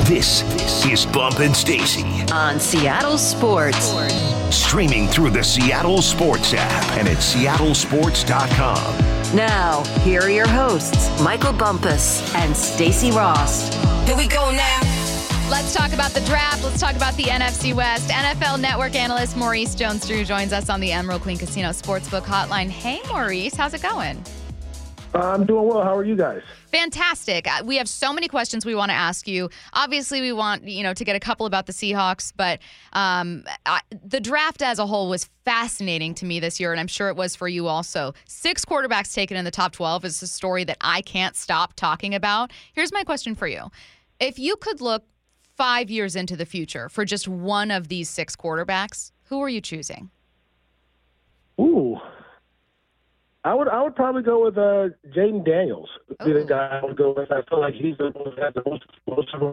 This is Bump and Stacy on Seattle Sports. Streaming through the Seattle Sports app and at seattlesports.com. Now, here are your hosts, Michael Bumpus and Stacy Rost. Here we go now. Let's talk about the draft. Let's talk about the NFC West. NFL Network analyst Maurice Jones-Drew joins us on the Emerald Queen Casino Sportsbook Hotline. Hey, Maurice, how's it going? I'm doing well. How are you guys? Fantastic. We have so many questions we want to ask you. Obviously, we want to get a couple about the Seahawks, but the draft as a whole was fascinating to me this year, and I'm sure it was for you also. 6 quarterbacks taken in the top 12 is a story that I can't stop talking about. Here's my question for you. If you could look 5 years into the future for just one of these 6 quarterbacks, who are you choosing? Ooh. I would probably go with Jaden Daniels. Be the guy I would go with. I feel like he's the one that has the most explosive.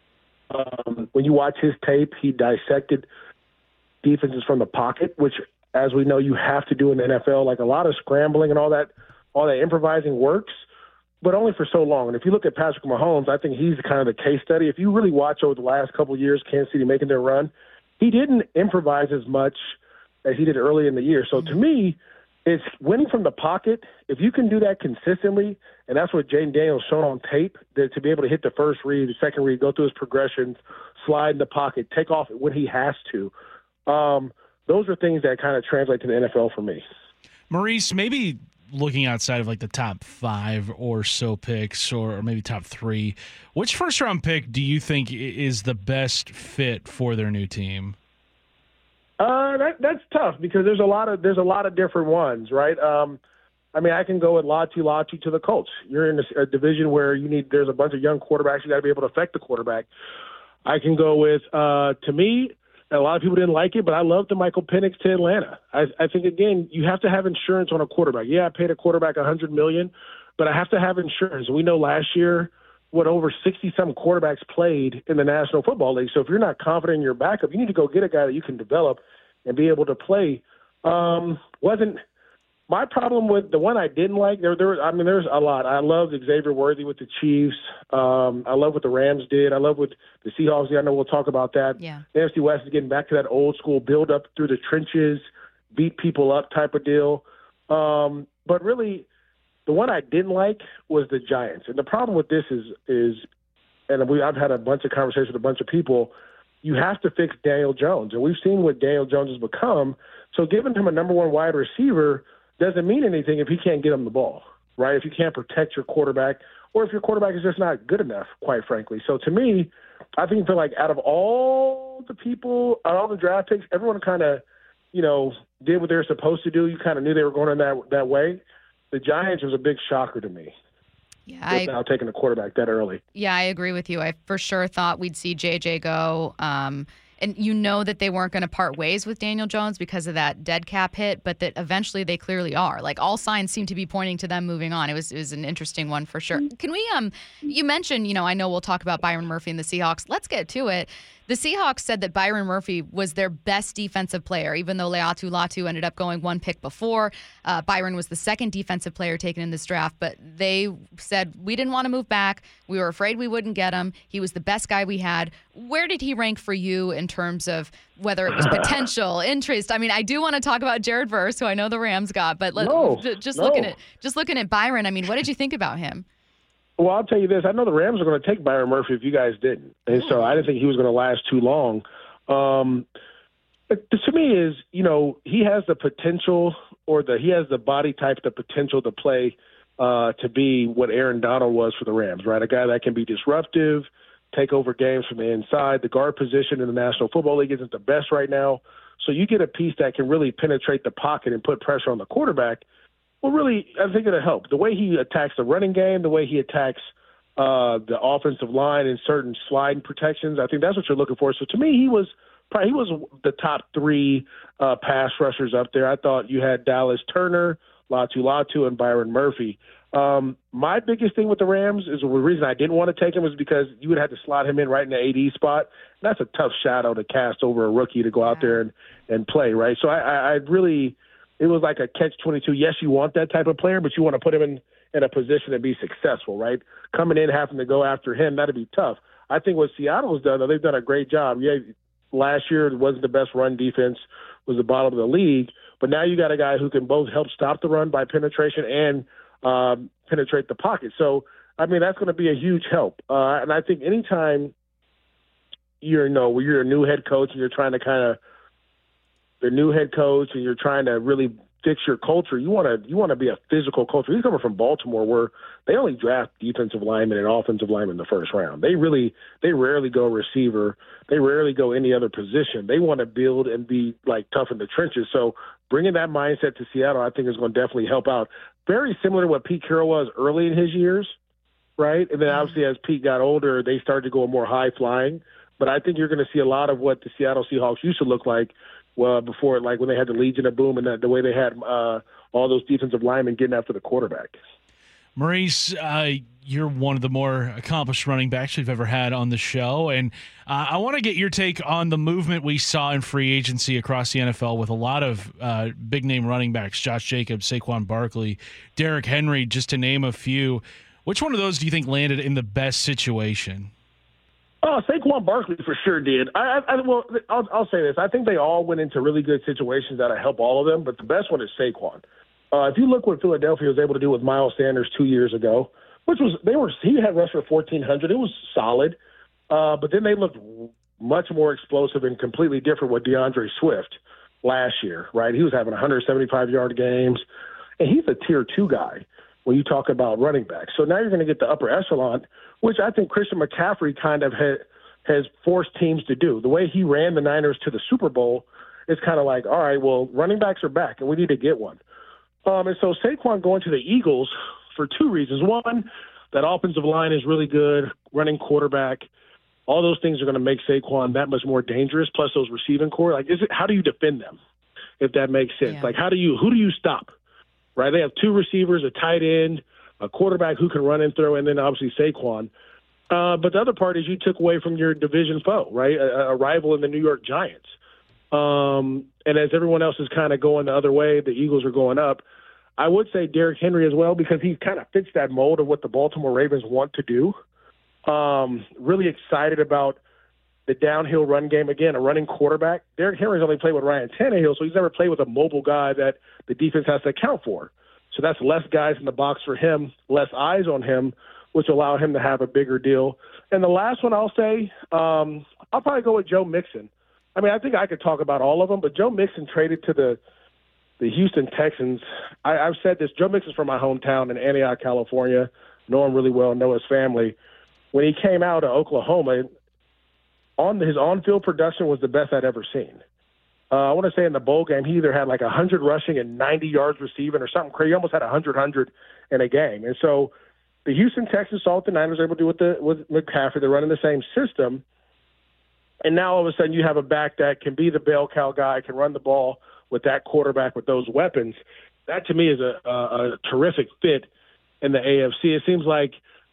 When you watch his tape, he dissected defenses from the pocket, which, as we know, you have to do in the NFL. Like a lot of scrambling and all that improvising works, but only for so long. And if you look at Patrick Mahomes, I think he's kind of the case study. If you really watch over the last couple of years, Kansas City making their run, he didn't improvise as much as he did early in the year. So to me, it's winning from the pocket. If you can do that consistently, and that's what Jaden Daniels shown on tape, that to be able to hit the first read, the second read, go through his progressions, slide in the pocket, take off when he has to. Those are things that kind of translate to the NFL for me. Maurice, maybe looking outside of like the top 5 or so picks, or maybe top 3, which first-round pick do you think is the best fit for their new team? That's tough because there's a lot of different ones, right? I mean, I can go with Latu to the Colts. You're in a division where there's a bunch of young quarterbacks. You got to be able to affect the quarterback. I can go with, to me, a lot of people didn't like it, but I love the Michael Penix to Atlanta. I think, again, you have to have insurance on a quarterback. Yeah, I paid a quarterback $100 million, but I have to have insurance. We know last year, over 60-some quarterbacks played in the National Football League. So if you're not confident in your backup, you need to go get a guy that you can develop and be able to play. Wasn't my problem with the one I didn't like. There's a lot. I loved Xavier Worthy with the Chiefs. I love what the Rams did. I love what the Seahawks did. I know we'll talk about that. Yeah. The NFC West is getting back to that old school build up through the trenches, beat people up type of deal. But really, the one I didn't like was the Giants. And the problem with this is I've had a bunch of conversations with a bunch of people, you have to fix Daniel Jones. And we've seen what Daniel Jones has become. So giving him a number 1 wide receiver doesn't mean anything if he can't get him the ball, right? If you can't protect your quarterback, or if your quarterback is just not good enough, quite frankly. So to me, I feel like out of all the people, all the draft picks, everyone kind of, did what they were supposed to do. You kind of knew they were going in that way. The Giants was a big shocker to me. Yeah, now taking a quarterback that early. Yeah, I agree with you. I for sure thought we'd see JJ go. And that they weren't going to part ways with Daniel Jones because of that dead cap hit, but that eventually they clearly are. Like all signs seem to be pointing to them moving on. It was an interesting one for sure. Can we you mentioned, I know we'll talk about Byron Murphy and the Seahawks. Let's get to it. The Seahawks said that Byron Murphy was their best defensive player, even though Latu ended up going 1 pick before. Byron was the second defensive player taken in this draft, but they said, we didn't want to move back. We were afraid we wouldn't get him. He was the best guy we had. Where did he rank for you in terms of whether it was potential, interest? I mean, I do want to talk about Jared Verse, who I know the Rams got, but looking at Byron, I mean, what did you think about him? Well, I'll tell you this. I know the Rams are going to take Byron Murphy if you guys didn't. And so I didn't think he was going to last too long. To me is, he has the potential he has the body type, the potential to play to be what Aaron Donald was for the Rams, right? A guy that can be disruptive, take over games from the inside. The guard position in the National Football League isn't the best right now. So you get a piece that can really penetrate the pocket and put pressure on the quarterback. Well, really, I think it'll help. The way he attacks the running game, the way he attacks the offensive line and certain sliding protections, I think that's what you're looking for. So to me, he was the top 3 pass rushers up there. I thought you had Dallas Turner, Latu, and Byron Murphy. My biggest thing with the Rams is the reason I didn't want to take him was because you would have to slot him in right in the AD spot. That's a tough shadow to cast over a rookie to go out there and play, right? So I really – it was like a catch-22. Yes, you want that type of player, but you want to put him in a position to be successful, right? Coming in, having to go after him, that'd be tough. I think what Seattle's done, they've done a great job. Yeah, last year it wasn't the best run defense, was the bottom of the league, but now you got a guy who can both help stop the run by penetration and penetrate the pocket. So, I mean, that's going to be a huge help. And I think anytime you're a new head coach and you're trying to you're trying to really fix your culture, you want to be a physical culture. He's coming from Baltimore, where they only draft defensive linemen and offensive linemen in the first round. They rarely go receiver. They rarely go any other position. They want to build and be like tough in the trenches. So bringing that mindset to Seattle, I think, is going to definitely help out. Very similar to what Pete Carroll was early in his years, right? And then obviously as Pete got older, they started to go more high flying. But I think you're going to see a lot of what the Seattle Seahawks used to look like before, like when they had the Legion of Boom and the way they had all those defensive linemen getting after the quarterback. Maurice, you're one of the more accomplished running backs we've ever had on the show, and I want to get your take on the movement we saw in free agency across the NFL with a lot of big-name running backs, Josh Jacobs, Saquon Barkley, Derrick Henry, just to name a few. Which one of those do you think landed in the best situation? Oh, Saquon Barkley for sure did. I'll say this. I think they all went into really good situations that help all of them, but the best one is Saquon. If you look what Philadelphia was able to do with Miles Sanders 2 years ago, he had rushed for 1,400. It was solid, but then they looked much more explosive and completely different with DeAndre Swift last year, right? He was having 175-yard games, and he's a tier 2 guy when you talk about running backs. So now you're going to get the upper echelon, which I think Christian McCaffrey kind of has forced teams to do. The way he ran the Niners to the Super Bowl is kind of like, all right, well, running backs are back, and we need to get one. And so Saquon going to the Eagles for two reasons. One, that offensive line is really good, running quarterback. All those things are going to make Saquon that much more dangerous, plus those receiving core. Like, how do you defend them, if that makes sense? Yeah. Like, who do you stop? Right? They have two receivers, a tight end, a quarterback who can run and throw, and then obviously Saquon. But the other part is you took away from your division foe, right? A rival in the New York Giants. And as everyone else is kind of going the other way, the Eagles are going up. I would say Derrick Henry as well, because he kind of fits that mold of what the Baltimore Ravens want to do. Really excited about the downhill run game. Again, a running quarterback. Derrick Henry's only played with Ryan Tannehill, so he's never played with a mobile guy that the defense has to account for. So that's less guys in the box for him, less eyes on him, which allow him to have a bigger deal. And the last one I'll say, I'll probably go with Joe Mixon. I mean, I think I could talk about all of them, but Joe Mixon traded to the Houston Texans. I've said this. Joe Mixon's from my hometown in Antioch, California. Know him really well, know his family. When he came out of Oklahoma, his on-field production was the best I'd ever seen. I want to say in the bowl game, he either had like 100 rushing and 90 yards receiving or something crazy. He almost had 100 in a game. And so the Houston Texans saw what the Niners were able to do with McCaffrey. They're running the same system. And now all of a sudden you have a back that can be the bell cow guy, can run the ball with that quarterback with those weapons. That to me is a terrific fit in the AFC. It seems like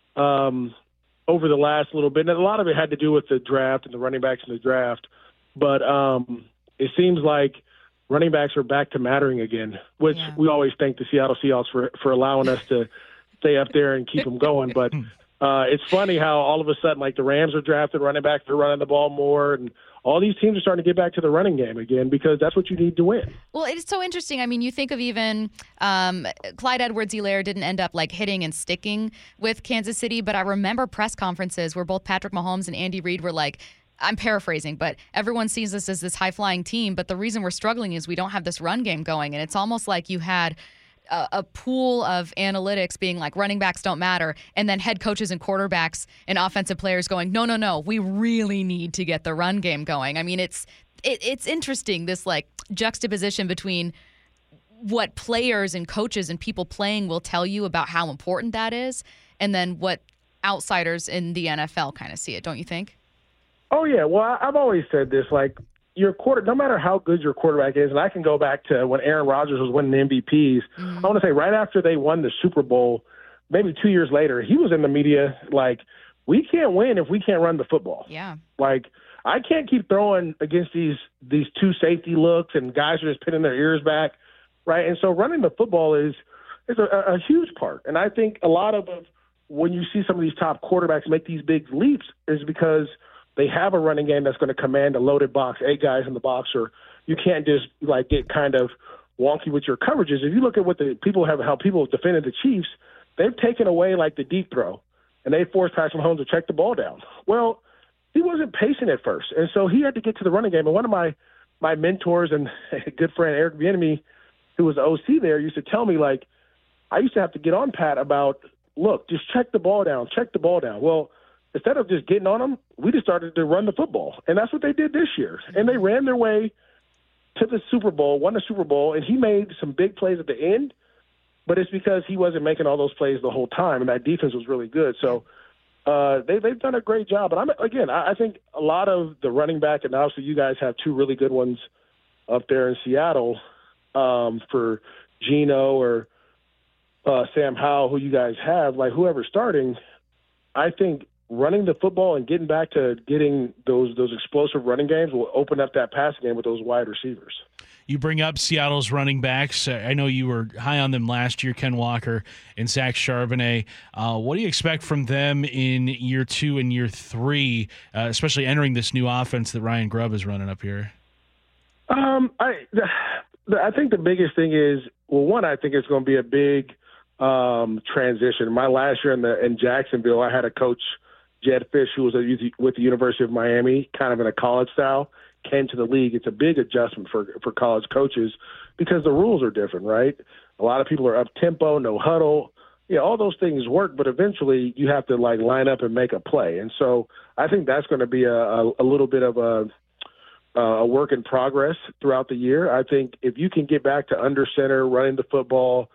over the last little bit, and a lot of it had to do with the draft and the running backs in the draft, but it seems like running backs are back to mattering again, which we always thank the Seattle Seahawks for allowing us to stay up there and keep them going. But it's funny how all of a sudden, like the Rams are drafted running backs, they're running the ball more, and all these teams are starting to get back to the running game again because that's what you need to win. Well, it's so interesting. I mean, you think of even Clyde Edwards-Helaire didn't end up like hitting and sticking with Kansas City, but I remember press conferences where both Patrick Mahomes and Andy Reid were like, I'm paraphrasing, but everyone sees us as this high-flying team, but the reason we're struggling is we don't have this run game going, and it's almost like you had a pool of analytics being like running backs don't matter, and then head coaches and quarterbacks and offensive players going, no, we really need to get the run game going. I mean, it's interesting, this like juxtaposition between what players and coaches and people playing will tell you about how important that is, and then what outsiders in the NFL kind of see it, don't you think? Oh, yeah. Well, I've always said this, like, no matter how good your quarterback is, and I can go back to when Aaron Rodgers was winning MVPs, I want to say right after they won the Super Bowl, maybe 2 years later, he was in the media like, we can't win if we can't run the football. Yeah. Like, I can't keep throwing against these two safety looks and guys are just pinning their ears back, right? And so running the football is a huge part. And I think a lot of when you see some of these top quarterbacks make these big leaps is because they have a running game that's going to command a loaded box, 8 guys in the box, or you can't just like get kind of wonky with your coverages. If you look at what how people have defended the Chiefs, they've taken away like the deep throw, and they forced Patrick Mahomes to check the ball down. Well, he wasn't pacing at first, and so he had to get to the running game. And one of my mentors and a good friend, Eric Bieniemy, who was the OC there, used to tell me, like, I used to have to get on Pat about, look, just check the ball down. Well, instead of just getting on them, we just started to run the football. And that's what they did this year. And they ran their way to the Super Bowl, won the Super Bowl, and he made some big plays at the end, but it's because he wasn't making all those plays the whole time, and that defense was really good. So they've done a great job. And I think a lot of the running back, and obviously you guys have 2 really good ones up there in Seattle for Geno or Sam Howell, who you guys have, like whoever's starting, I think running the football and getting back to getting those explosive running games will open up that passing game with those wide receivers. You bring up Seattle's running backs. I know you were high on them last year, Ken Walker and Zach Charbonnet. What do you expect from them in year 2 and year 3, especially entering this new offense that Ryan Grubb is running up here? I think the biggest thing is, well, one, I think it's going to be a big transition. My last year in Jacksonville, I had a coach, Jed Fish, who was with the University of Miami, kind of in a college style, came to the league. It's a big adjustment for college coaches because the rules are different, right? A lot of people are up tempo, no huddle. Yeah, all those things work, but eventually you have to like line up and make a play. And so I think that's going to be a little bit of a work in progress throughout the year. I think if you can get back to under center, running the football,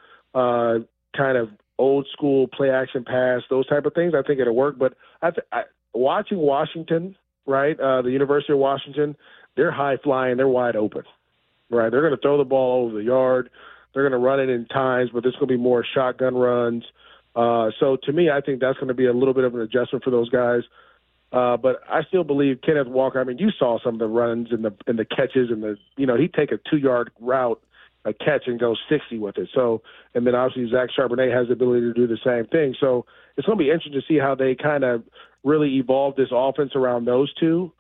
kind of old school play action pass, those type of things, I think it'll work. But watching Washington, right, the University of Washington, they're high flying, they're wide open, right? They're going to throw the ball over the yard. They're going to run it in times, but there's going to be more shotgun runs. So to me, I think that's going to be a little bit of an adjustment for those guys. But I still believe Kenneth Walker. I mean, you saw some of the runs and the catches and he'd take a 2-yard route, a catch, and go 60 with it. So, and then obviously Zach Charbonnet has the ability to do the same thing. So it's going to be interesting to see how they kind of really evolve this offense around those two,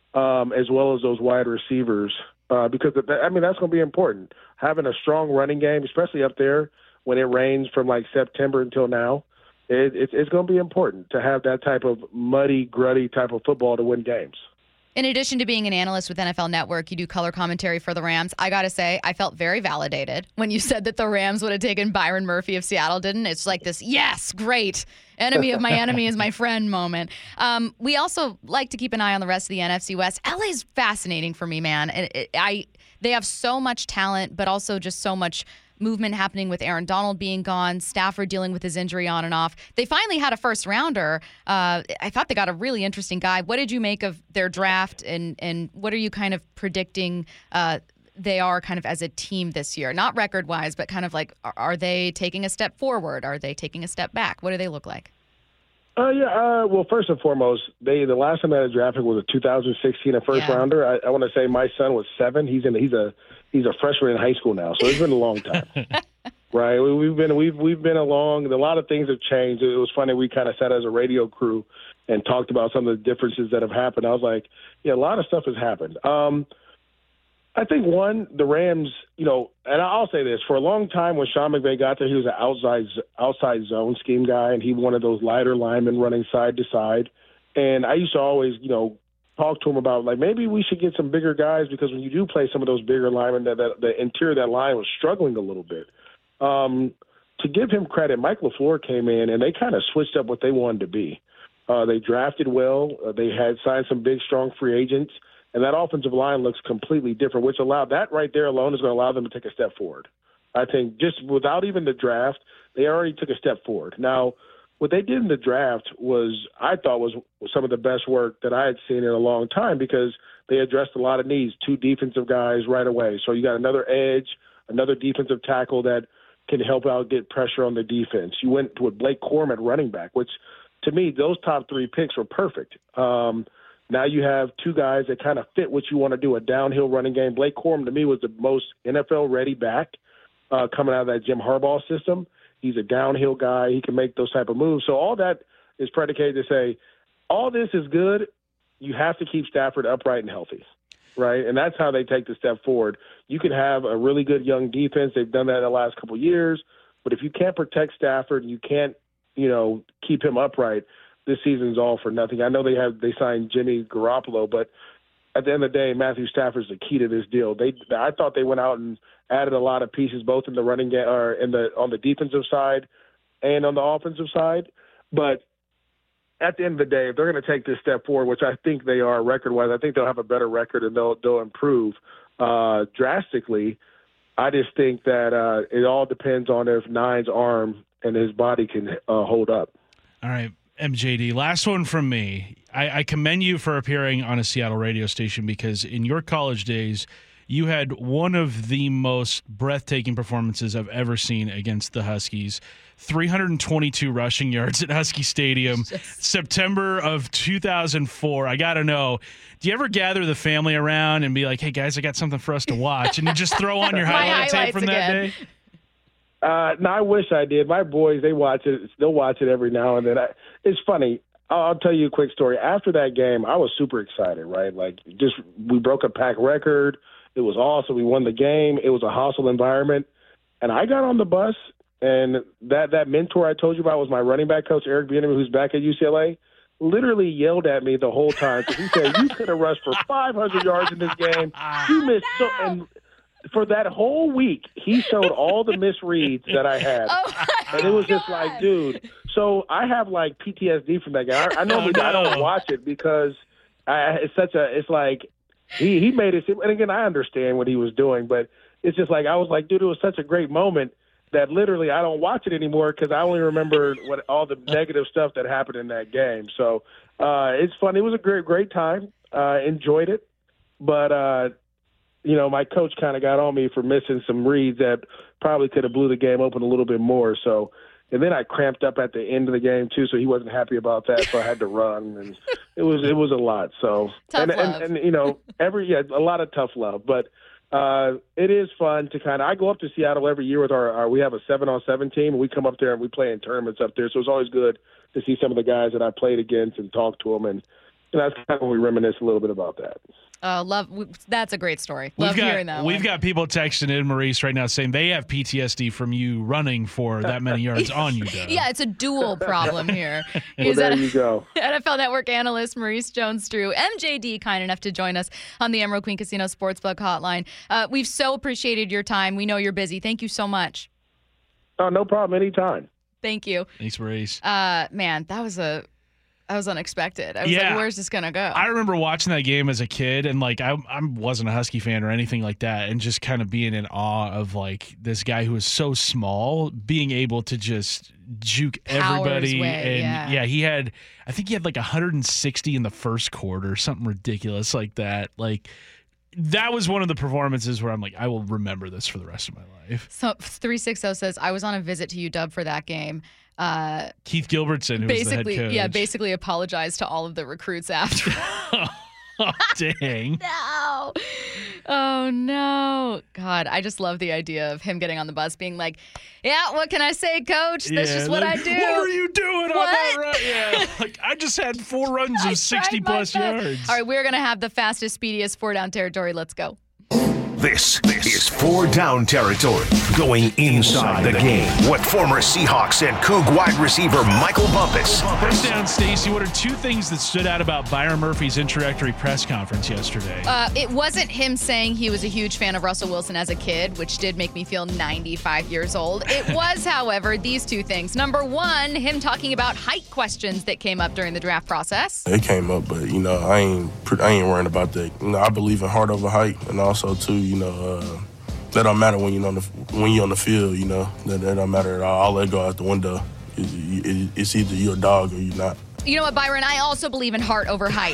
as well as those wide receivers, because that's going to be important. Having a strong running game, especially up there when it rains from like September until now, it's going to be important to have that type of muddy, gruddy type of football to win games. In addition to being an analyst with NFL Network, you do color commentary for the Rams. I got to say, I felt very validated when you said that the Rams would have taken Byron Murphy if Seattle didn't. It's like this, yes, great, enemy of my enemy is my friend moment. We also like to keep an eye on the rest of the NFC West. LA's fascinating for me, man. They have so much talent, but also just so much movement happening with Aaron Donald being gone, Stafford dealing with his injury on and off. They finally had a first-rounder. I thought they got a really interesting guy. What did you make of their draft, and what are you kind of predicting they are kind of as a team this year? Not record-wise, but kind of like, are they taking a step forward? Are they taking a step back? What do they look like? Well, first and foremost, the last time I drafted was a 2016 first-rounder. I want to say my son was 7. He's a freshman in high school now, so it's been a long time. Right? We've been along. A lot of things have changed. It was funny. We kind of sat as a radio crew and talked about some of the differences that have happened. I was like, yeah, a lot of stuff has happened. I think, one, the Rams, and I'll say this, for a long time when Sean McVay got there, he was an outside zone scheme guy, and he wanted those lighter linemen running side to side. And I used to always, talk to him about, like, maybe we should get some bigger guys, because when you do play some of those bigger linemen, the interior of that line was struggling a little bit. To give him credit, Mike LaFleur came in, and they kind of switched up what they wanted to be. They drafted well. They had signed some big, strong free agents. And that offensive line looks completely different, which allowed that right there alone is going to allow them to take a step forward. I think just without even the draft, they already took a step forward. Now, what they did in the draft I thought was some of the best work that I had seen in a long time, because they addressed a lot of needs. 2 defensive guys right away. So you got another edge, another defensive tackle that can help out get pressure on the defense. You went with Blake Corum at running back, which to me, those top 3 picks were perfect. Now you have 2 guys that kind of fit what you want to do, a downhill running game. Blake Corum, to me, was the most NFL-ready back coming out of that Jim Harbaugh system. He's a downhill guy. He can make those type of moves. So all that is predicated to say, all this is good. You have to keep Stafford upright and healthy, right? And that's how they take the step forward. You can have a really good young defense. They've done that in the last couple of years. But if you can't protect Stafford, you can't, keep him upright, this season's all for nothing. I know they signed Jimmy Garoppolo, but at the end of the day, Matthew Stafford's the key to this deal. I thought they went out and added a lot of pieces, both in the running game or on the defensive side and on the offensive side. But at the end of the day, if they're going to take this step forward, which I think they are record-wise, I think they'll have a better record and they'll improve drastically. I just think that it all depends on if Nine's arm and his body can hold up. All right, MJD, last one from me. I commend you for appearing on a Seattle radio station because in your college days, you had one of the most breathtaking performances I've ever seen against the Huskies. 322 rushing yards at Husky Stadium, September of 2004. I got to know, do you ever gather the family around and be like, hey, guys, I got something for us to watch? And you just throw on your highlight tape from that day? No, I wish I did. My boys, they watch it. They'll watch it every now and then. It's funny. I'll tell you a quick story. After that game, I was super excited, right? We broke a pack record. It was awesome. We won the game. It was a hostile environment. And I got on the bus, and that mentor I told you about was my running back coach, Eric Bieniemy, who's back at UCLA, literally yelled at me the whole time. So he said, you could have rushed for 500 yards in this game. You missed so – and for that whole week, he showed all the misreads that I had. And it was just like, dude. So I have PTSD from that game. I normally I don't watch it because it's like he made it. And again, I understand what he was doing, but it's just I was like, dude, it was such a great moment that literally I don't watch it anymore because I only remember all the negative stuff that happened in that game. So it's fun. It was a great time. Enjoyed it, but. My coach kind of got on me for missing some reads that probably could have blew the game open a little bit more. So, and then I cramped up at the end of the game too, so he wasn't happy about that. So I had to run, and it was a lot. So, tough love. and a lot of tough love. But it is fun to I go up to Seattle every year with we have a 7-on-7 team, and we come up there and we play in tournaments up there. So it's always good to see some of the guys that I played against and talk to them, and that's kind of when we reminisce a little bit about that. That's a great story. Love hearing that. We've got people texting in, Maurice, right now saying they have PTSD from you running for that many yards on you, Doug. Yeah, it's a dual problem here. Well, there you go. NFL Network analyst Maurice Jones-Drew, MJD, kind enough to join us on the Emerald Queen Casino Sportsbook Hotline. We've so appreciated your time. We know you're busy. Thank you so much. Oh, no problem. Anytime. Thank you. Thanks, Maurice. Man, that was unexpected. I was like, where's this going to go? I remember watching that game as a kid, and I wasn't a Husky fan or anything like that, and just kind of being in awe of this guy who was so small being able to just juke everybody. And he had 160 in the first quarter, something ridiculous like that. That was one of the performances where I'm like, I will remember this for the rest of my life. So 360 says, I was on a visit to UW for that game. Keith Gilbertson, who was the head coach. Yeah, basically apologized to all of the recruits after. Oh, dang. No. Oh, no. God, I just love the idea of him getting on the bus being like, yeah, what can I say, coach? That's just what I do. What were you doing on that run? Yeah, I just had 4 runs of 60-plus yards. All right, we're going to have the fastest, speediest 4-down territory. Let's go. This is 4-down territory, going inside the game with former Seahawks and Coug wide receiver Michael Bumpus. First down, Stacey, what are 2 things that stood out about Byron Murphy's introductory press conference yesterday? It wasn't him saying he was a huge fan of Russell Wilson as a kid, which did make me feel 95 years old. It was, however, these 2 things. Number 1, him talking about height questions that came up during the draft process. It came up, but, I ain't worrying about that. I believe in heart over height, and also, too, that don't matter when you're on the field. That don't matter at all. I'll let go out the window. It's either you're a dog or you're not. You know what, Byron? I also believe in heart over height.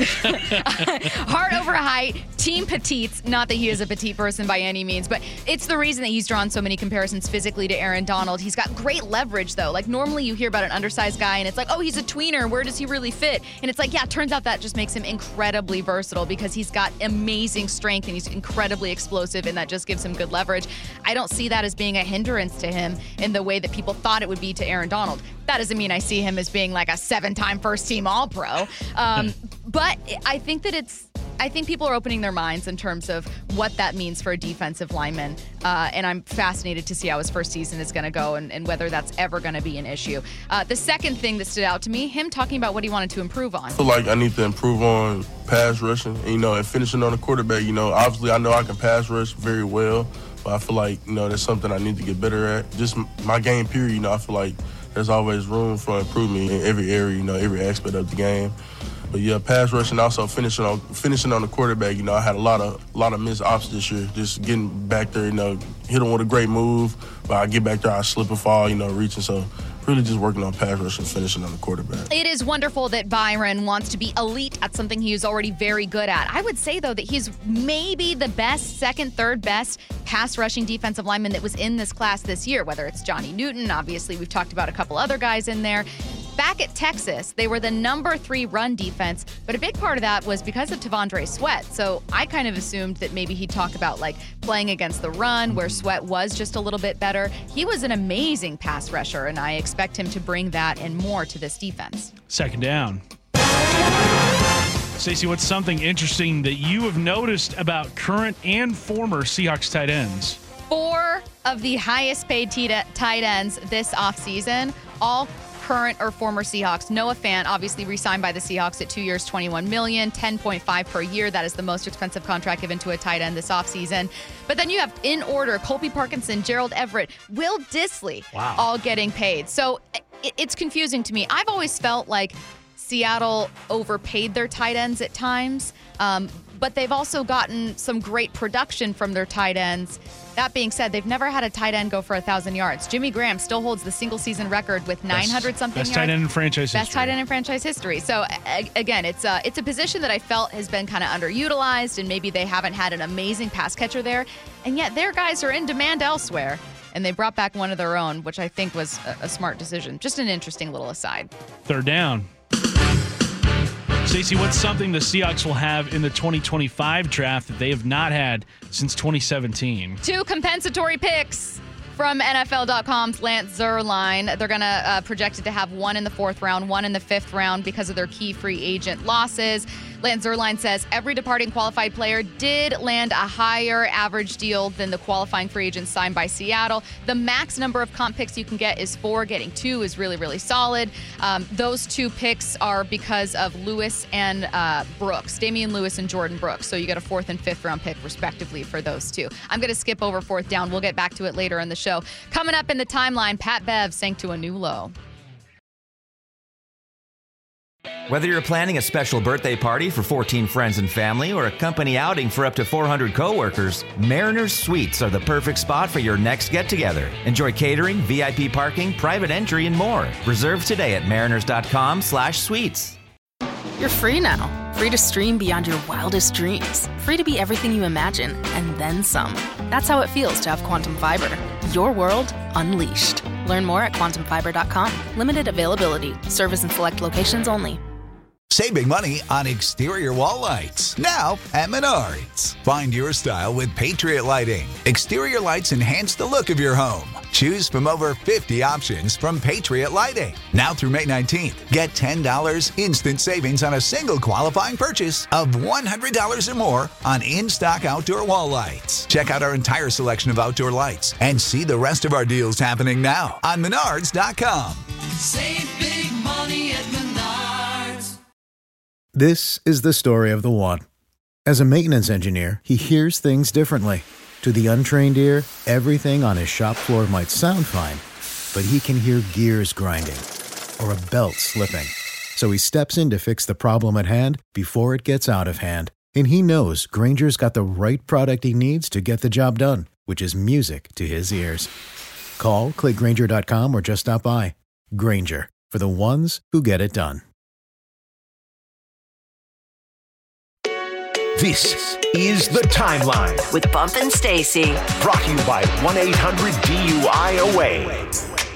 Heart over height, team petites. Not that he is a petite person by any means, but it's the reason that he's drawn so many comparisons physically to Aaron Donald. He's got great leverage, though. Like, normally you hear about an undersized guy, and it's like, oh, he's a tweener. Where does he really fit? And it's like, yeah, it turns out that just makes him incredibly versatile because he's got amazing strength, and he's incredibly explosive, and that just gives him good leverage. I don't see that as being a hindrance to him in the way that people thought it would be to Aaron Donald. That doesn't mean I see him as being like a 7-time first-team All-Pro. But I think people are opening their minds in terms of what that means for a defensive lineman. And I'm fascinated to see how his first season is going to go and whether that's ever going to be an issue. The second thing that stood out to me, him talking about what he wanted to improve on. I feel like I need to improve on pass rushing, and finishing on the quarterback. Obviously I know I can pass rush very well, but I feel like, that's something I need to get better at. Just my game period, I feel like there's always room for improvement in every area, every aspect of the game. But yeah, pass rushing, also finishing on the quarterback. I had a lot of missed ops this year. Just getting back there, hit him with a great move, but I get back there, I slip and fall, reaching. So really just working on pass rush and finishing on the quarterback. It is wonderful that Byron wants to be elite at something he is already very good at. I would say, though, that he's maybe the best, second, third best pass rushing defensive lineman that was in this class this year, whether it's Johnny Newton. Obviously, we've talked about a couple other guys in there. Back at Texas, they were the number 3 run defense, but a big part of that was because of T'Vondre Sweat. So I kind of assumed that maybe he'd talk about like playing against the run where Sweat was just a little bit better. He was an amazing pass rusher, and I expect him to bring that and more to this defense. Second down. Stacey, what's something interesting that you have noticed about current and former Seahawks tight ends? 4 of the highest paid tight ends this offseason, all current or former Seahawks. Noah Fant, obviously re-signed by the Seahawks at 2 years, $21 million, $10.5 per year. That is the most expensive contract given to a tight end this offseason. But then you have, in order, Colby Parkinson, Gerald Everett, Will Dissly, all getting paid. So it's confusing to me. I've always felt like Seattle overpaid their tight ends at times, but they've also gotten some great production from their tight ends. That being said, they've never had a tight end go for 1,000 yards. Jimmy Graham still holds the single-season record with 900-something yards. Best tight end in franchise history. Best tight end in franchise history. So, again, it's a position that I felt has been kind of underutilized, and maybe they haven't had an amazing pass catcher there. And yet their guys are in demand elsewhere, and they brought back one of their own, which I think was a smart decision. Just an interesting little aside. Third down. Stacey, what's something the Seahawks will have in the 2025 draft that they have not had since 2017? 2 compensatory picks from NFL.com's Lance Zierlein. They're going to project it to have 1 in the 4th round, 1 in the 5th round because of their key free agent losses. Lance Zierlein says every departing qualified player did land a higher average deal than the qualifying free agents signed by Seattle. The max number of comp picks you can get is 4. Getting 2 is really, really solid. Those 2 picks are because of Lewis and Brooks, Damian Lewis and Jordan Brooks. So you get a 4th and 5th round pick respectively for those 2. I'm going to skip over 4th down. We'll get back to it later in the show. Coming up in the timeline, Pat Bev sank to a new low. Whether you're planning a special birthday party for 14 friends and family or a company outing for up to 400 coworkers, Mariners Suites are the perfect spot for your next get-together. Enjoy catering, VIP parking, private entry, and more. Reserve today at mariners.com/suites. You're free now. Free to stream beyond your wildest dreams. Free to be everything you imagine and then some. That's how it feels to have Quantum Fiber. Your world unleashed. Learn more at quantumfiber.com. Limited availability. Service in select locations only. Saving money on exterior wall lights. Now at Menards. Find your style with Patriot Lighting. Exterior lights enhance the look of your home. Choose from over 50 options from Patriot Lighting. Now through May 19th, get $10 instant savings on a single qualifying purchase of $100 or more on in-stock outdoor wall lights. Check out our entire selection of outdoor lights and see the rest of our deals happening now on Menards.com. Save big money at Menards. This is the story of the one. As a maintenance engineer, he hears things differently. To the untrained ear, everything on his shop floor might sound fine, but he can hear gears grinding or a belt slipping. So he steps in to fix the problem at hand before it gets out of hand. And he knows Grainger's got the right product he needs to get the job done, which is music to his ears. Call, click Grainger.com, or just stop by. Grainger, for the ones who get it done. This is The Timeline with Bump and Stacy. brought to you by 1-800-DUI-AWAY.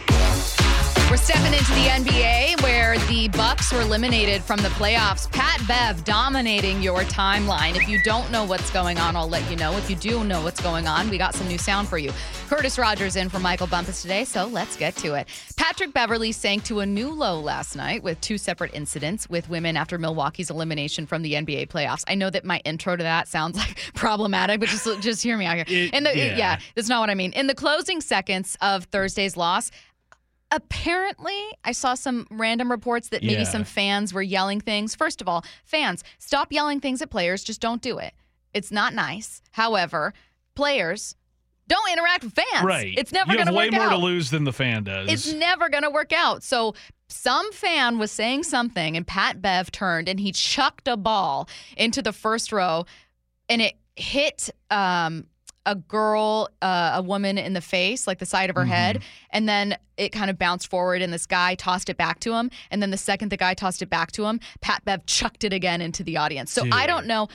We're stepping into the NBA where the Bucks were eliminated from the playoffs. Pat Bev dominating your timeline. If you don't know what's going on, I'll let you know. If you do know what's going on, we got some new sound for you. Curtis Rogers in for Michael Bumpus today, so let's get to it. Patrick Beverley sank to a new low last night with two separate incidents with women after Milwaukee's elimination from the NBA playoffs. I know that my intro to that sounds like problematic, but just hear me out here. Yeah, that's not what I mean. In the closing seconds of Thursday's loss, apparently, I saw some random reports that maybe some fans were yelling things. First of all, fans, stop yelling things at players. Just don't do it. It's not nice. However, players, don't interact with fans. Right. It's never going to work out. You have way more to lose than the fan does. It's never going to work out. So some fan was saying something, and Pat Bev turned, and he chucked a ball into the first row, and it hit a girl, a woman in the face, like the side of her head. And then it kind of bounced forward and this guy tossed it back to him. And then the second the guy tossed it back to him, Pat Bev chucked it again into the audience. So I don't know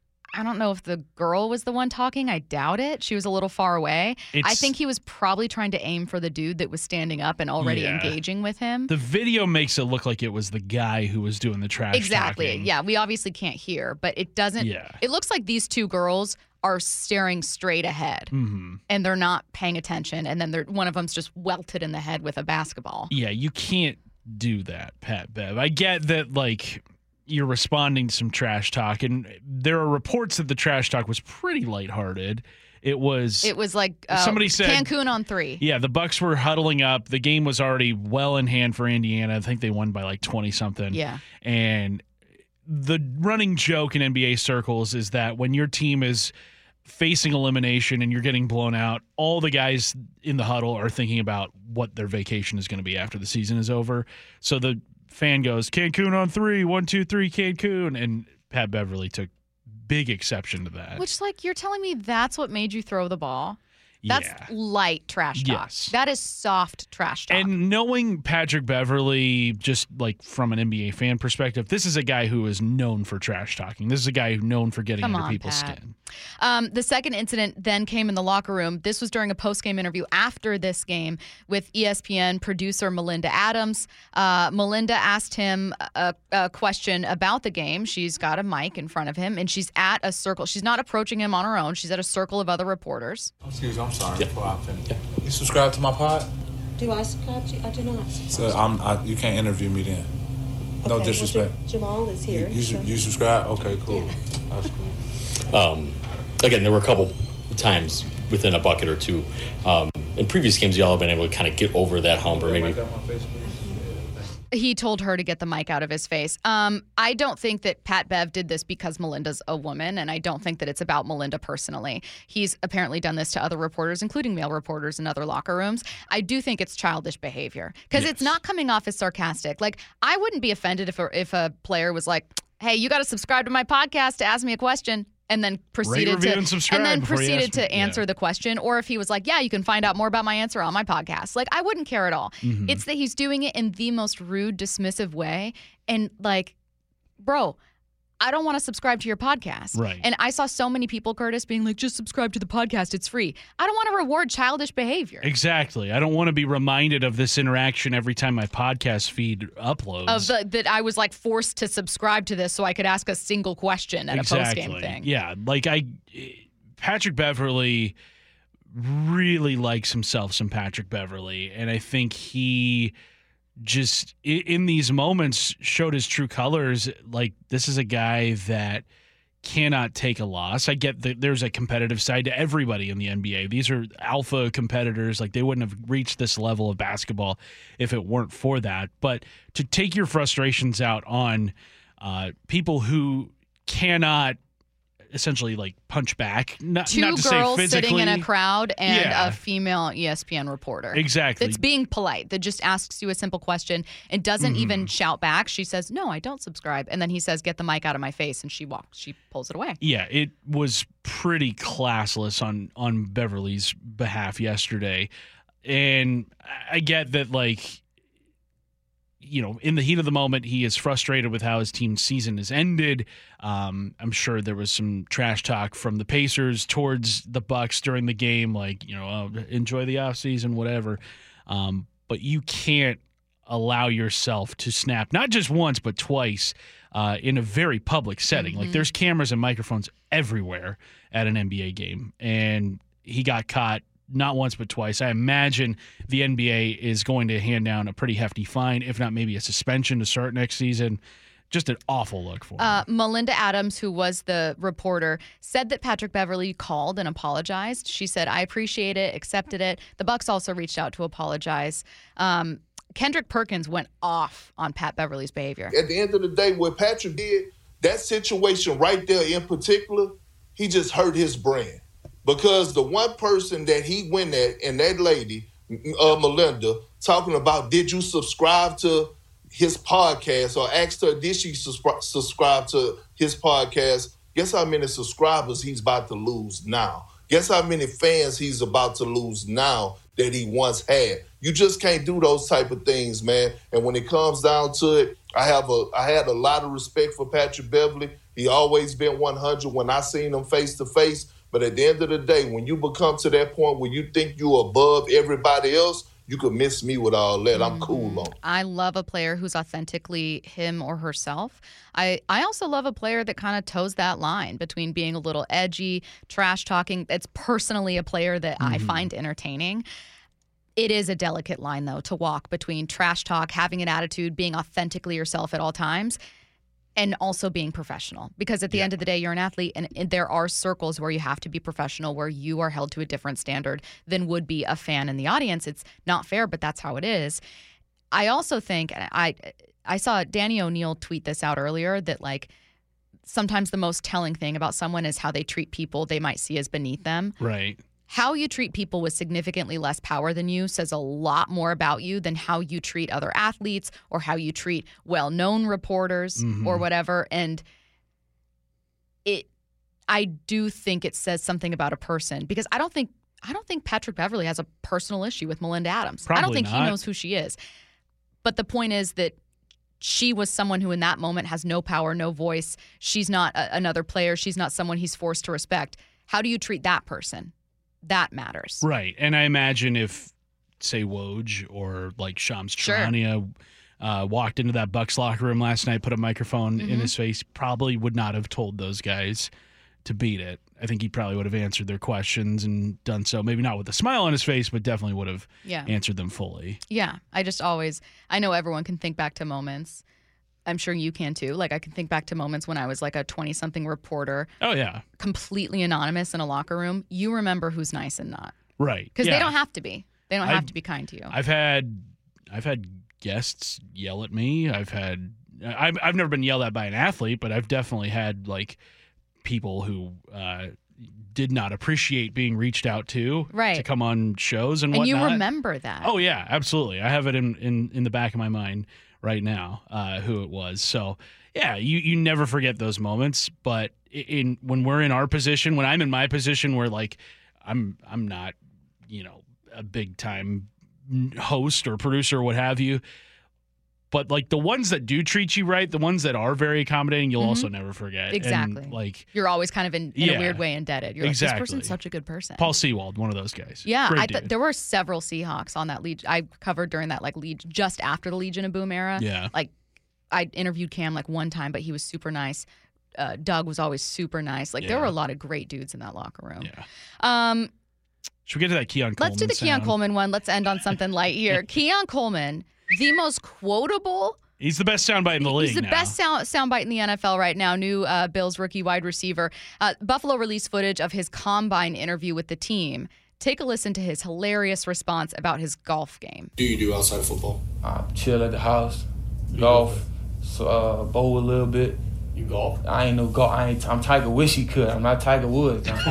if the girl was the one talking. I doubt it. She was a little far away. I think he was probably trying to aim for the dude that was standing up and already engaging with him. The video makes it look like it was the guy who was doing the trash talking. Yeah, we obviously can't hear, but it doesn't. Yeah. It looks like these two girls are staring straight ahead, and they're not paying attention, and then one of them's just welted in the head with a basketball. Yeah, you can't do that, Pat Bev. I get that, like, you're responding to some trash talk, and there are reports that the trash talk was pretty lighthearted. It was like somebody said Cancun on 3. Yeah, the Bucks were huddling up. The game was already well in hand for Indiana. I think they won by like 20-something. Yeah. And the running joke in NBA circles is that when your team is facing elimination and you're getting blown out, all the guys in the huddle are thinking about what their vacation is going to be after the season is over. So the fan goes, Cancun on 3, 1, 2, 3, Cancun. And Pat Beverley took big exception to that. Which, like, you're telling me that's what made you throw the ball? That's light trash talk. Yes. That is soft trash talk. And knowing Patrick Beverley, just like from an NBA fan perspective, this is a guy who is known for trash talking. This is a guy who's known for getting under people's skin. The second incident then came in the locker room. This was during a post-game interview after this game with ESPN producer Melinda Adams. Melinda asked him a question about the game. She's got a mic in front of him, and she's at a circle. She's not approaching him on her own. She's at a circle of other reporters. Excuse me, I'm sorry. Before I finish. You subscribe to my pod? Do I subscribe to you? I do not. So you can't interview me then. No Okay, disrespect. well, Jamal is here. You subscribe? Okay, cool. Yeah. That's cool. Again, there were a couple times within a bucket or two. In previous games, y'all have been able to kind of get over that hump, or maybe. He told her to get the mic out of his face. I don't think that Pat Bev did this because Melinda's a woman, and I don't think that it's about Melinda personally. He's apparently done this to other reporters, including male reporters in other locker rooms. I do think it's childish behavior because it's not coming off as sarcastic. Like, I wouldn't be offended if a player was like, hey, you got to subscribe to my podcast to ask me a question. And then proceeded to answer the question. Or if he was like, yeah, you can find out more about my answer on my podcast. Like, I wouldn't care at all. It's that he's doing it in the most rude, dismissive way. And like, bro, I don't want to subscribe to your podcast. Right. And I saw so many people, Curtis, being like, just subscribe to the podcast. It's free. I don't want to reward childish behavior. Exactly. I don't want to be reminded of this interaction every time my podcast feed uploads. That I was like forced to subscribe to this so I could ask a single question at a post-game thing. Yeah. Like Patrick Beverley really likes himself some Patrick Beverley. And I think he just in these moments showed his true colors. Like, this is a guy that cannot take a loss. I get that there's a competitive side to everybody in the NBA. These are alpha competitors. Like, they wouldn't have reached this level of basketball if it weren't for that. But to take your frustrations out on people who cannot essentially like punch back. Not to girls say physically sitting in a crowd and a female ESPN reporter. Exactly. That's being polite. That just asks you a simple question and doesn't even shout back. She says, no, I don't subscribe. And then he says, get the mic out of my face. And she pulls it away. Yeah, it was pretty classless on Beverley's behalf yesterday. And I get that, like, in the heat of the moment, he is frustrated with how his team's season has ended. I'm sure there was some trash talk from the Pacers towards the Bucks during the game, like, enjoy the offseason, whatever. But you can't allow yourself to snap, not just once, but twice in a very public setting. Like, there's cameras and microphones everywhere at an NBA game, and he got caught not once but twice. I imagine the NBA is going to hand down a pretty hefty fine, if not maybe a suspension to start next season. Just an awful look for him. Melinda Adams, who was the reporter, said that Patrick Beverley called and apologized. She said, I appreciate it, accepted it. The Bucks also reached out to apologize. Kendrick Perkins went off on Pat Beverley's behavior. At the end of the day, what Patrick did, that situation right there in particular, he just hurt his brand. Because the one person that he went at, and that lady, Melinda, talking about, did you subscribe to his podcast, or asked her, did she subscribe to his podcast? Guess how many subscribers he's about to lose now? Guess how many fans he's about to lose now that he once had? You just can't do those type of things, man. And when it comes down to it, I had a lot of respect for Patrick Beverley. He always been 100 when I seen him face to face. But at the end of the day, when you become to that point where you think you're above everybody else, you could miss me with all that. I'm cool on it. I love a player who's authentically him or herself. I also love a player that kind of toes that line between being a little edgy, trash talking. It's personally a player that I find entertaining. It is a delicate line, though, to walk between trash talk, having an attitude, being authentically yourself at all times, and also being professional. Because at the end of the day, you're an athlete, and there are circles where you have to be professional, where you are held to a different standard than would be a fan in the audience. It's not fair, but that's how it is. I also think, I saw Danny O'Neil tweet this out earlier, that like sometimes the most telling thing about someone is how they treat people they might see as beneath them. Right. How you treat people with significantly less power than you says a lot more about you than how you treat other athletes or how you treat well-known reporters or whatever. And I do think it says something about a person, because I don't think Patrick Beverley has a personal issue with Melinda Adams. Probably I don't think not. he knows who she is. But the point is that she was someone who in that moment has no power, no voice. She's not another player. She's not someone he's forced to respect. How do you treat that person? That matters. Right. And I imagine if, say, Woj or like Shams Charania walked into that Bucks locker room last night, put a microphone in his face, probably would not have told those guys to beat it. I think he probably would have answered their questions and done so. Maybe not with a smile on his face, but definitely would have answered them fully. Yeah. I know everyone can think back to moments. I'm sure you can too. Like, I can think back to moments when I was like a 20-something reporter. Oh, yeah. Completely anonymous in a locker room. You remember who's nice and not. Right. Because they don't have to be. They don't have to be kind to you. I've had guests yell at me. I've never been yelled at by an athlete, but I've definitely had like people who did not appreciate being reached out to come on shows and whatnot. And you remember that. Oh, yeah, absolutely. I have it in the back of my mind right now, who it was. So, yeah, you never forget those moments. But when we're in our position, when I'm in my position where, like, I'm not, a big-time host or producer or what have you, but, like, the ones that do treat you right, the ones that are very accommodating, you'll also never forget. Exactly. And, like, you're always kind of in a weird way indebted. You're like, this person's such a good person. Paul Sewald, one of those guys. Yeah, there were several Seahawks on that Legion. I covered during that, like, just after the Legion of Boom era. Yeah. Like, I interviewed Cam, like, one time, but he was super nice. Doug was always super nice. Like, there were a lot of great dudes in that locker room. Yeah. Should we get to that Keon Coleman Let's do the sound? Keon Coleman one. Let's end on something light here. Keon Coleman, the most quotable. He's the best soundbite in the league. He's the best soundbite in the NFL right now. New Bills rookie wide receiver. Buffalo released footage of his combine interview with the team. Take a listen to his hilarious response about his golf game. Do you do outside of football? Chill at the house, golf, bowl a little bit. You golf? I ain't no golf. I'm Tiger. Wish he could. I'm not Tiger Woods. I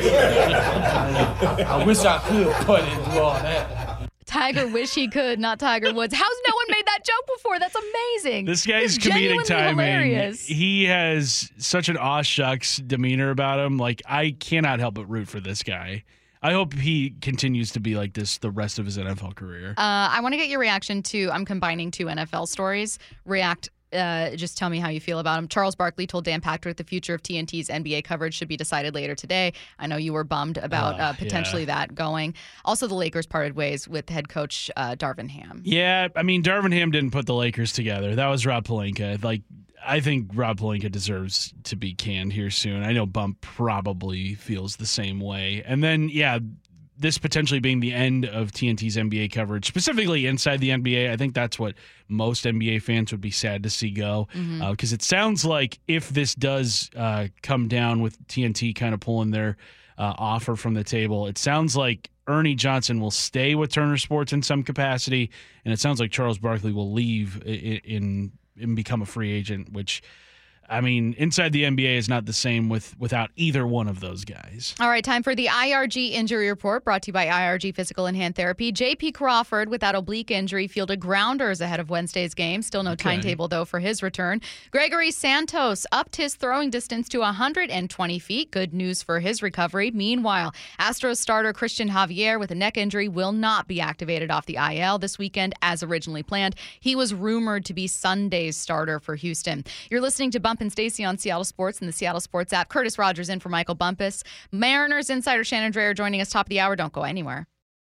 wish I could putt and do all that. Tiger wish he could, not Tiger Woods. How's no one made that joke before? That's amazing. This guy's It's comedic genuinely timing. hilarious. He has such an aw shucks demeanor about him. Like, I cannot help but root for this guy. I hope he continues to be like this the rest of his NFL career. I want to get your reaction to, I'm combining two NFL stories. Just tell me how you feel about him. Charles Barkley told Dan Patrick the future of TNT's NBA coverage should be decided later today. I know you were bummed about potentially that going. Also, the Lakers parted ways with head coach Darvin Ham. Yeah, I mean, Darvin Ham didn't put the Lakers together. That was Rob Pelinka. I think Rob Pelinka deserves to be canned here soon. I know Bump probably feels the same way. And then, this potentially being the end of TNT's NBA coverage, specifically inside the NBA, I think that's what most NBA fans would be sad to see go. Because it sounds like if this does come down with TNT kind of pulling their offer from the table, it sounds like Ernie Johnson will stay with Turner Sports in some capacity, and it sounds like Charles Barkley will leave and become a free agent, which, I mean, inside the NBA is not the same without either one of those guys. All right, time for the IRG injury report brought to you by IRG Physical and Hand Therapy. J.P. Crawford, without oblique injury, fielded grounders ahead of Wednesday's game. Still no timetable, though, for his return. Gregory Santos upped his throwing distance to 120 feet. Good news for his recovery. Meanwhile, Astros starter Christian Javier with a neck injury will not be activated off the IL this weekend as originally planned. He was rumored to be Sunday's starter for Houston. You're listening to Bump and Stacy on Seattle Sports and the Seattle Sports app. Curtis Rogers in for Michael Bumpus. Mariners insider Shannon Drayer joining us top of the hour. Don't go anywhere.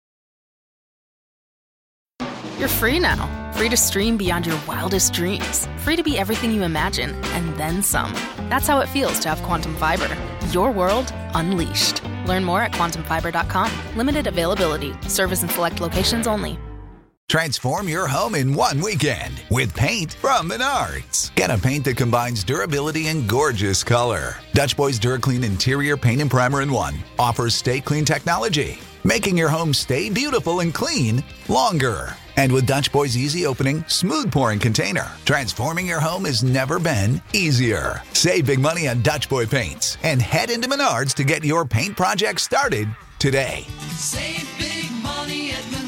You're free now. Free to stream beyond your wildest dreams. Free to be everything you imagine and then some. That's how it feels to have Quantum Fiber. Your world unleashed. Learn more at quantumfiber.com. Limited availability. Service in select locations only. Transform your home in one weekend with paint from Menards. Get a paint that combines durability and gorgeous color. Dutch Boys DuraClean Interior Paint and Primer in One offers Stay Clean technology, making your home stay beautiful and clean longer. And with Dutch Boy's easy opening, smooth pouring container, transforming your home has never been easier. Save big money on Dutch Boy paints and head into Menards to get your paint project started today. Save big money at Menards.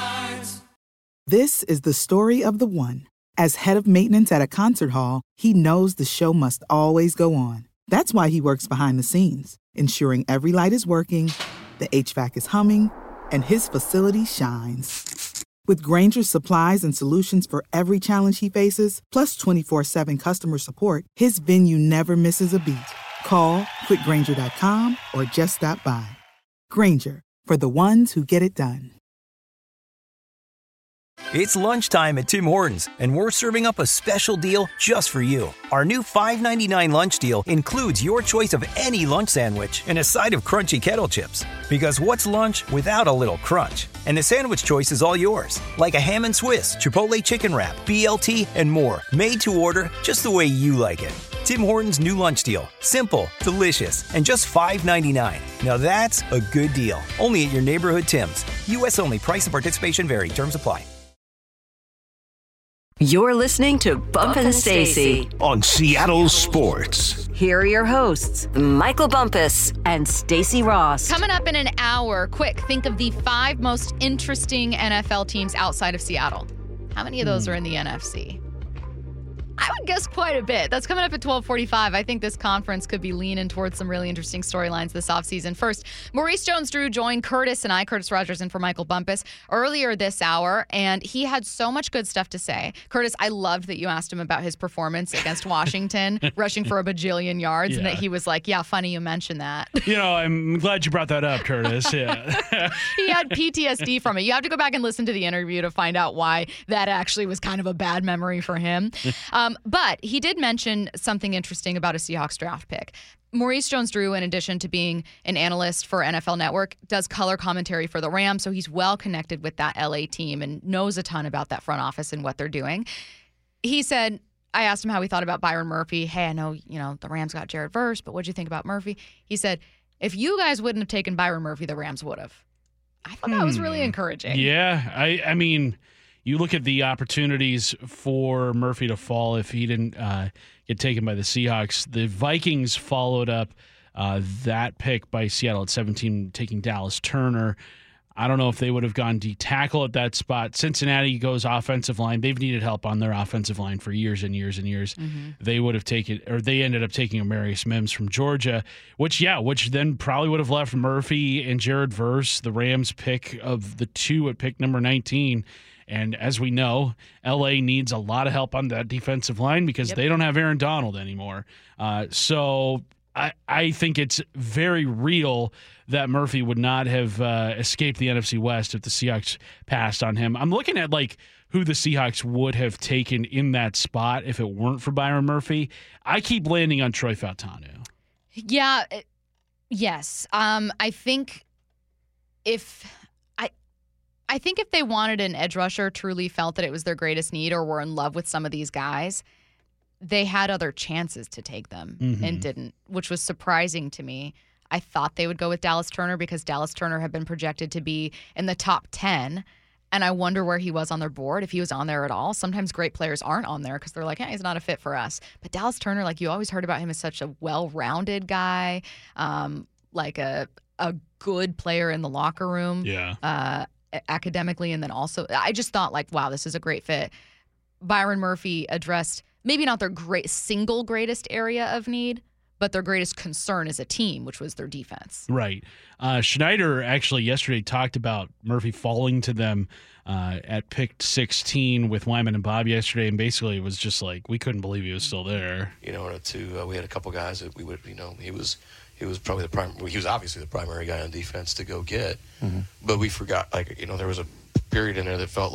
This is the story of the one. As head of maintenance at a concert hall, he knows the show must always go on. That's why he works behind the scenes, ensuring every light is working, the HVAC is humming, and his facility shines. With Grainger's supplies and solutions for every challenge he faces, plus 24/7 customer support, his venue never misses a beat. Call quickgrainger.com or just stop by. Grainger, for the ones who get it done. It's lunchtime at Tim Hortons, and we're serving up a special deal just for you. Our new $5.99 lunch deal includes your choice of any lunch sandwich and a side of crunchy kettle chips. Because what's lunch without a little crunch? And the sandwich choice is all yours, like a ham and Swiss, Chipotle chicken wrap, BLT, and more, made to order just the way you like it. Tim Hortons' new lunch deal. Simple, delicious, and just $5.99. Now that's a good deal. Only at your neighborhood Tim's. U.S. only. Price and participation vary. Terms apply. You're listening to Bump and Stacy on Seattle Sports. Here are your hosts, Michael Bumpus and Stacy Ross. Coming up in an hour, quick, think of the 5 most interesting NFL teams outside of Seattle. How many of those are in the NFC? I would guess quite a bit. That's coming up at 12:45. I think this conference could be leaning towards some really interesting storylines this offseason. First, Maurice Jones-Drew joined Curtis and I, Curtis Rogers, and for Michael Bumpus, earlier this hour, and he had so much good stuff to say. Curtis, I loved that you asked him about his performance against Washington, rushing for a bajillion yards, and that he was like, yeah, funny you mentioned that. You know, I'm glad you brought that up, Curtis. Yeah. He had PTSD from it. You have to go back and listen to the interview to find out why that actually was kind of a bad memory for him. But he did mention something interesting about a Seahawks draft pick. Maurice Jones-Drew, in addition to being an analyst for NFL Network, does color commentary for the Rams, so he's well connected with that LA team and knows a ton about that front office and what they're doing. He said, I asked him how he thought about Byron Murphy. Hey, I know, the Rams got Jared Verse, but what'd you think about Murphy? He said, if you guys wouldn't have taken Byron Murphy, the Rams would have. I thought that was really encouraging. Yeah, I mean, you look at the opportunities for Murphy to fall if he didn't get taken by the Seahawks. The Vikings followed up that pick by Seattle at 17, taking Dallas Turner. I don't know if they would have gone D tackle at that spot. Cincinnati goes offensive line. They've needed help on their offensive line for years and years and years. They would have taken, or they ended up taking Amarius Mims from Georgia, which then probably would have left Murphy and Jared Verse, the Rams pick of the two at pick number 19. And as we know, LA needs a lot of help on that defensive line because they don't have Aaron Donald anymore. So I think it's very real that Murphy would not have escaped the NFC West if the Seahawks passed on him. I'm looking at who the Seahawks would have taken in that spot if it weren't for Byron Murphy. I keep landing on Troy Fautanu. Yeah. Yes. I think if they wanted an edge rusher, truly felt that it was their greatest need, or were in love with some of these guys, they had other chances to take them and didn't, which was surprising to me. I thought they would go with Dallas Turner because Dallas Turner had been projected to be in the top 10, and I wonder where he was on their board, if he was on there at all. Sometimes great players aren't on there because they're like, hey, he's not a fit for us. But Dallas Turner, you always heard about him as such a well-rounded guy, a good player in the locker room. Yeah. Academically, and then also I just thought wow, this is a great fit. Byron Murphy addressed maybe not their single greatest area of need, but their greatest concern as a team, which was their defense. Right. Schneider actually yesterday talked about Murphy falling to them at pick 16 with Wyman and Bob yesterday, and basically it was just we couldn't believe he was still there. We had a couple guys that we would, he was probably he was obviously the primary guy on defense to go get, but we forgot, there was a period in there that felt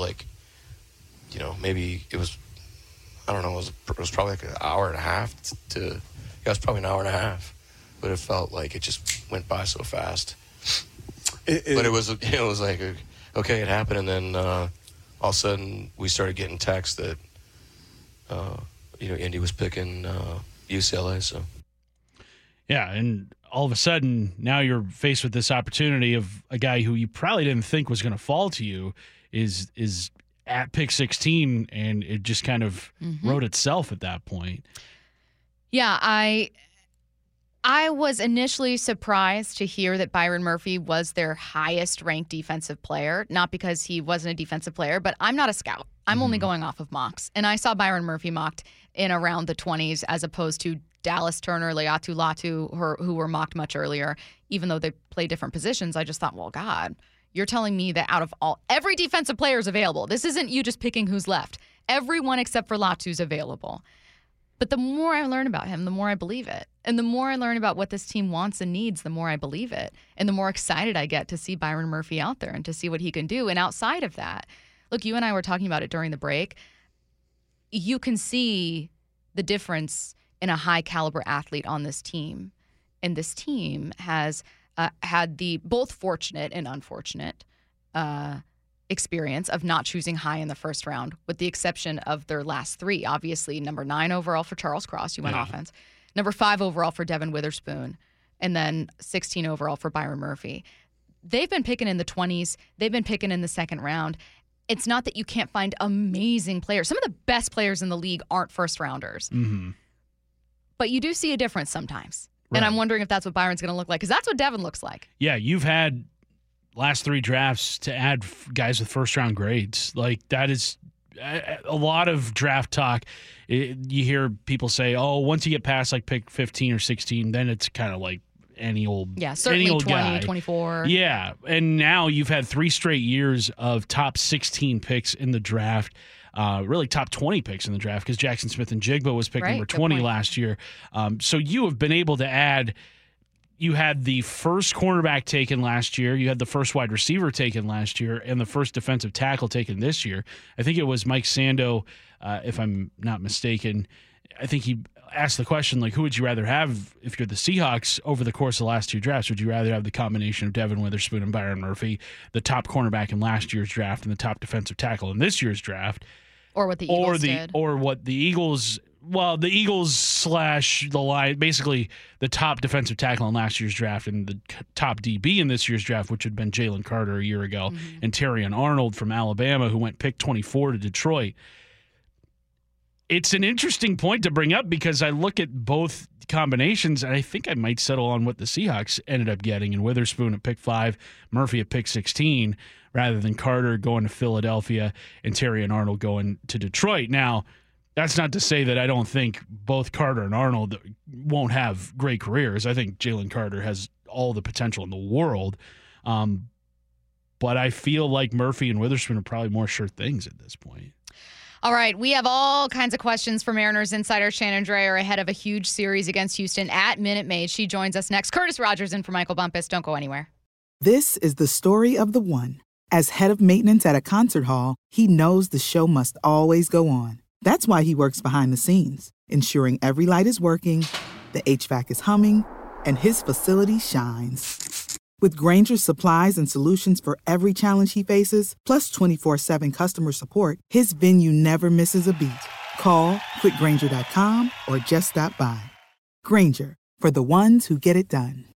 maybe it was, I don't know, it was probably an hour and a half it was probably an hour and a half, but it felt like it just went by so fast. But it was okay, it happened, and then all of a sudden we started getting texts that, Indy was picking UCLA, so. Yeah, and all of a sudden, now you're faced with this opportunity of a guy who you probably didn't think was going to fall to you is at pick 16, and it just kind of wrote itself at that point. Yeah, I was initially surprised to hear that Byron Murphy was their highest-ranked defensive player, not because he wasn't a defensive player, but I'm not a scout. I'm only going off of mocks, and I saw Byron Murphy mocked in around the 20s as opposed to Dallas Turner, Leatu Latu, who were mocked much earlier. Even though they play different positions, I just thought, well, God, you're telling me that out of every defensive player is available. This isn't you just picking who's left. Everyone except for Latu's available. But the more I learn about him, the more I believe it. And the more I learn about what this team wants and needs, the more I believe it. And the more excited I get to see Byron Murphy out there and to see what he can do. And outside of that, look, you and I were talking about it during the break. You can see the difference in a high-caliber athlete on this team. And this team has had the both fortunate and unfortunate experience of not choosing high in the first round, with the exception of their last three. Obviously, number 9 overall for Charles Cross, you went offense. Number 5 overall for Devin Witherspoon. And then 16 overall for Byron Murphy. They've been picking in the 20s. They've been picking in the second round. It's not that you can't find amazing players. Some of the best players in the league aren't first-rounders. But you do see a difference sometimes. Right. And I'm wondering if that's what Byron's going to look like, because that's what Devin looks like. Yeah, you've had last 3 drafts to add guys with first-round grades. That is a lot of draft talk. You hear people say, once you get past pick 15 or 16, then it's kind of any old certainly any old 20, guy. 24. Yeah, and now you've had 3 straight years of top 16 picks in the draft. Really top 20 picks in the draft, because Jackson Smith and Jigba was picked number 20 last year. So you have been able to add. You had the first cornerback taken last year. You had the first wide receiver taken last year, and the first defensive tackle taken this year. I think it was Mike Sando, if I'm not mistaken. I think he asked the question, who would you rather have if you're the Seahawks over the course of the last 2 drafts? Would you rather have the combination of Devin Witherspoon and Byron Murphy, the top cornerback in last year's draft and the top defensive tackle in this year's draft? Or what the Eagles did. Or what the Eagles – well, the Eagles / the Lions, basically the top defensive tackle in last year's draft and the top DB in this year's draft, which had been Jalen Carter a year ago, and Terrion Arnold from Alabama, who went pick 24 to Detroit. It's an interesting point to bring up because I look at both combinations and I think I might settle on what the Seahawks ended up getting, and Witherspoon at pick 5, Murphy at pick 16, rather than Carter going to Philadelphia and Terry and Arnold going to Detroit. Now, that's not to say that I don't think both Carter and Arnold won't have great careers. I think Jalen Carter has all the potential in the world. But I feel like Murphy and Witherspoon are probably more sure things at this point. All right, we have all kinds of questions for Mariners insider Shannon Drayer ahead of a huge series against Houston at Minute Maid. She joins us next. Curtis Rogers in for Michael Bumpus. Don't go anywhere. This is the story of the one. As head of maintenance at a concert hall, he knows the show must always go on. That's why he works behind the scenes, ensuring every light is working, the HVAC is humming, and his facility shines. With Grainger's supplies and solutions for every challenge he faces, plus 24/7 customer support, his venue never misses a beat. Call quickgrainger.com or just stop by. Grainger, for the ones who get it done.